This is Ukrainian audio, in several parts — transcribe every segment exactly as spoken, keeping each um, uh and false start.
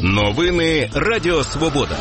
Новини Радіо Свобода.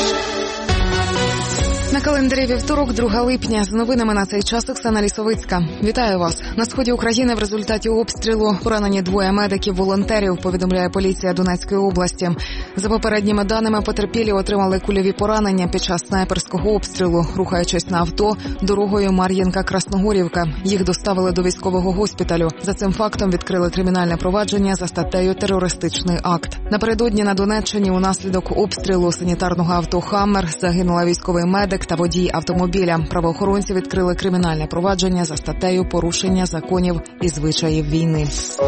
На календарі вівторок, друге липня. З новинами на цей час Оксана Лісовицька. Вітаю вас. На сході України в результаті обстрілу поранені двоє медиків-волонтерів, повідомляє поліція Донецької області. За попередніми даними, потерпілі отримали кульові поранення під час снайперського обстрілу, рухаючись на авто дорогою Мар'їнка-Красногорівка. Їх доставили до військового госпіталю. За цим фактом відкрили кримінальне провадження за статтею «Терористичний акт». Напередодні на Донеччині унаслідок обстрілу санітарного авто «Хаммер» загинула військовий медик та водій автомобіля. Правоохоронці відкрили кримінальне провадження за статтею «Порушення законів і звичаїв війни».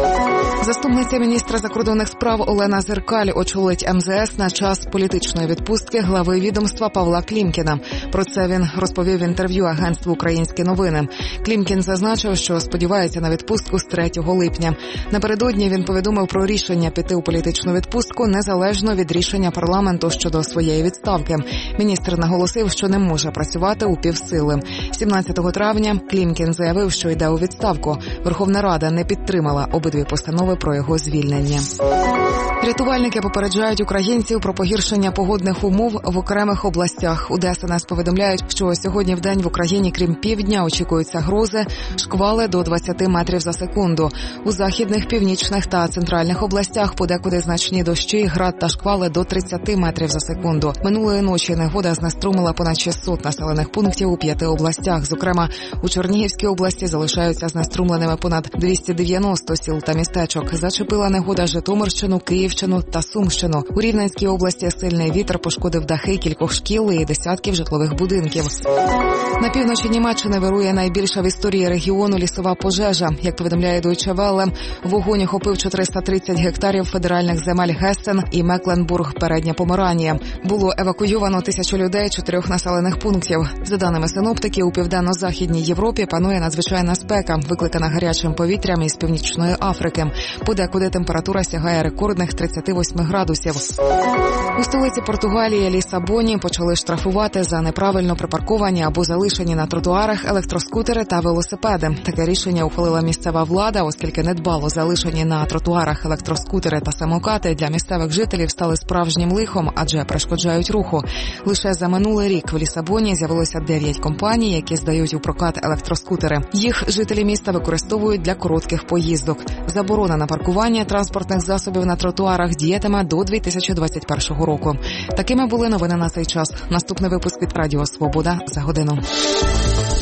Заступниця міністра закордонних справ Олена Зеркаль очолить ем зе ес на час політичної відпустки глави відомства Павла Клімкіна. Про це він розповів в інтерв'ю агентству «Українські новини». Клімкін зазначив, що сподівається на відпустку з третього липня. Напередодні він повідомив про рішення піти у політичну відпустку незалежно від рішення парламенту щодо своєї відставки. Міністр наголосив, що не може працювати у півсили. сімнадцятого травня Клімкін заявив, що йде у відставку. Верховна Рада не підтримала обидві постанови про його звільнення. Рятувальники попереджають українців про погіршення погодних умов в окремих областях. У Де ес ен ес повідомляють, що сьогодні в день в Україні, крім півдня, очікуються грози, шквали до двадцяти метрів за секунду. У західних, північних та центральних областях подекуди значні дощі, град та шквали до тридцяти метрів за секунду. Минулої ночі негода знеструмила понад шістсот населених пунктів у п'яти областях. Зокрема, у Чернігівській області залишаються знеструмленими понад двісті дев'яносто сіл та містечок. Зачепила негода Житомирщину, Київщину та Сумщину. У Рівненській області сильний вітер пошкодив дахи кількох шкіл і десятків житлових будинків. На півночі Німеччини вирує найбільша в історії регіону лісова пожежа. Як повідомляє Deutsche Welle, вогонь охопив чотириста тридцять гектарів федеральних земель Гессен і Мекленбург, Передня Померанія. Було евакуйовано тисячу людей чотирьох населених пунктів. За даними синоптиків, у південно-західній Європі панує надзвичайна спека, викликана гарячим повітрям із Північної Африки. Подекуди температура сягає рекордних тридцяти восьми градусів. У столиці Португалії Лісабоні почали штрафувати за неправильно припарковані або залишені на тротуарах електроскутери та велосипеди. Таке рішення ухвалила місцева влада, оскільки недбало залишені на тротуарах електроскутери та самокати для місцевих жителів стали справжнім лихом, адже перешкоджають руху. Лише за минулий рік в Лісабоні з'явилося дев'ять компаній, які здають у прокат електроскутери. Їх жителі міста використовують для коротких поїздок. Заборона на паркування транспортних засобів на тротуарах діятиме до дві тисячі двадцять першого року. Такими були новини на цей час. Наступний випуск від Радіо Свобода за годину.